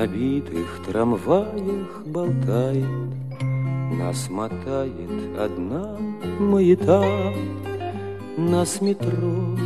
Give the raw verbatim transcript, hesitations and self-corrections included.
набитых трамваях болтает, нас мотает одна маята, нас метро